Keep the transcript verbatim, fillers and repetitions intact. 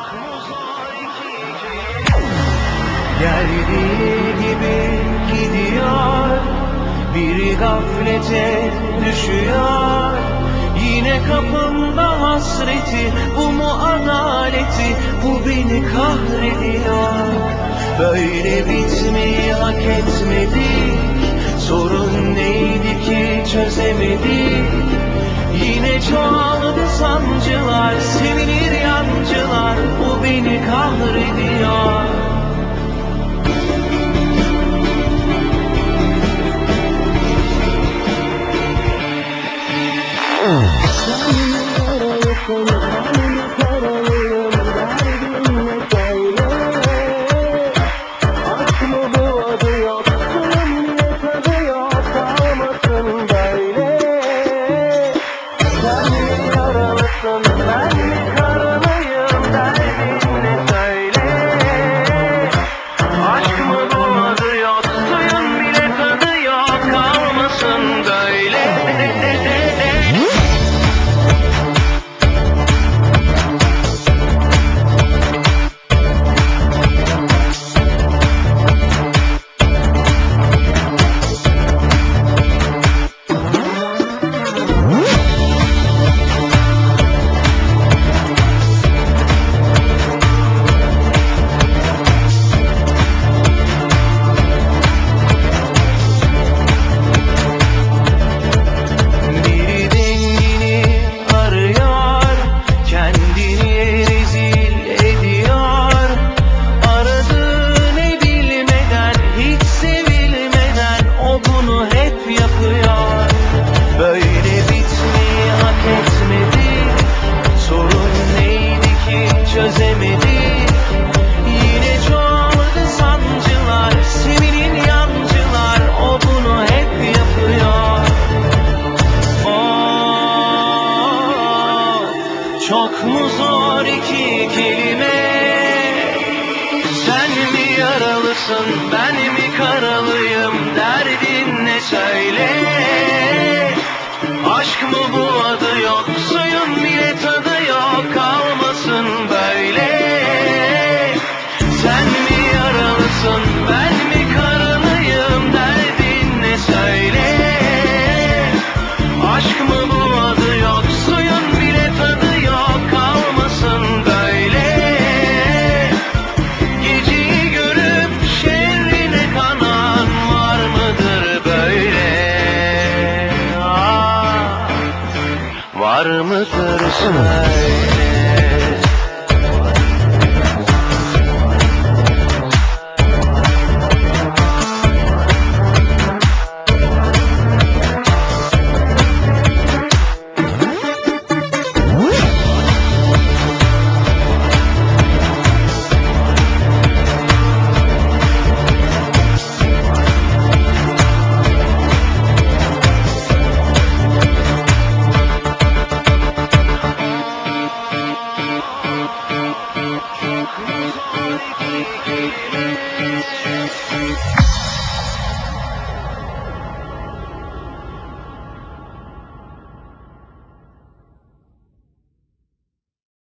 Geldiği gibi gidiyor, biri gaflete düşüyor. Yine kapımda hasreti, bu mu adaleti, bu beni kahrediyor. Böyle bitmeyi hak etmedik, sorun neydi ki çözemedik. Yine çoğaldı sancılar, sevinir yancılar, bu beni kahrediyor. Çözemedik, yine çoğaldı sancılar, sevinin yancılar, o bunu hep yapıyor. Oh, çok mu zor iki kelime, sen mi yaralısın, ben mi karalıyım, derdin ne söyle. Aşk mı bu, adı yok, suyun bile tadı yok, kalmasın böyle. Sen mi yaralısın, ben mi karalıyım, derdin ne söyle. Aşk mı bu, adı yok, suyun bile tadı yok, kalmasın böyle. Geceyi görüp şerrine kanan var mıdır böyle? Ah, var mıdır söyle? We'll be right back.